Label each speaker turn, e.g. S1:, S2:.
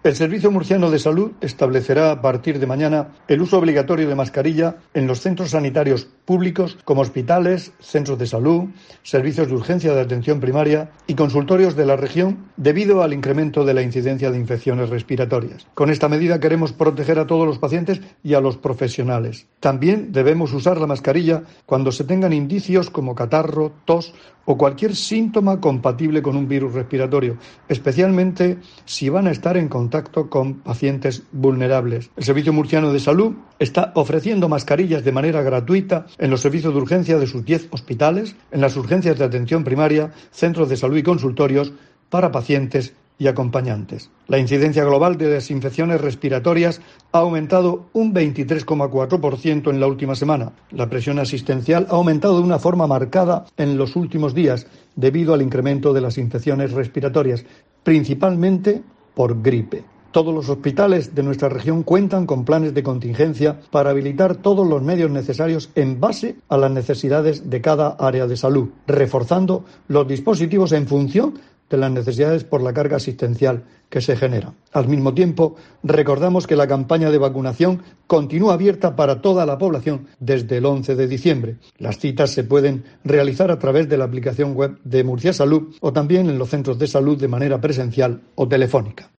S1: El Servicio Murciano de Salud establecerá a partir de mañana el uso obligatorio de mascarilla en los centros sanitarios públicos como hospitales, centros de salud, servicios de urgencia de atención primaria y consultorios de la región debido al incremento de la incidencia de infecciones respiratorias. Con esta medida queremos proteger a todos los pacientes y a los profesionales. También debemos usar la mascarilla cuando se tengan indicios como catarro, tos o cualquier síntoma compatible con un virus respiratorio, especialmente si van a estar en contacto con pacientes vulnerables. El Servicio Murciano de Salud está ofreciendo mascarillas de manera gratuita en los servicios de urgencia de sus 10 hospitales, en las urgencias de atención primaria, centros de salud y consultorios para pacientes y acompañantes. La incidencia global de las infecciones respiratorias ha aumentado un 23,4% en la última semana. La presión asistencial ha aumentado de una forma marcada en los últimos días debido al incremento de las infecciones respiratorias, principalmente por gripe. Todos los hospitales de nuestra región cuentan con planes de contingencia para habilitar todos los medios necesarios en base a las necesidades de cada área de salud, reforzando los dispositivos en función de las necesidades por la carga asistencial que se genera. Al mismo tiempo, recordamos que la campaña de vacunación continúa abierta para toda la población desde el 11 de diciembre. Las citas se pueden realizar a través de la aplicación web de Murcia Salud o también en los centros de salud de manera presencial o telefónica.